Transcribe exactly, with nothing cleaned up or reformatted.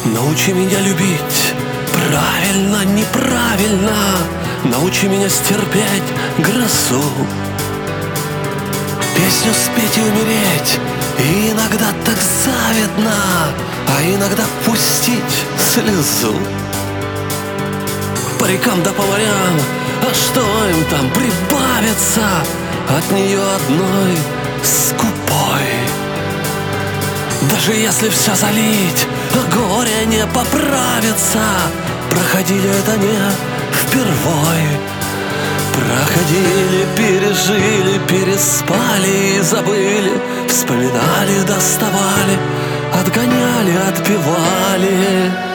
Научи меня любить правильно, неправильно. Научи меня стерпеть грозу, песню спеть и умереть. И иногда так завидно, а иногда пустить слезу. Парикам да поварям, а что им там прибавится от нее одной скупой? Даже если все залить, а горе не поправится, проходили это не впервой. Проходили, пережили, переспали и забыли, вспоминали, доставали, отгоняли, отпевали.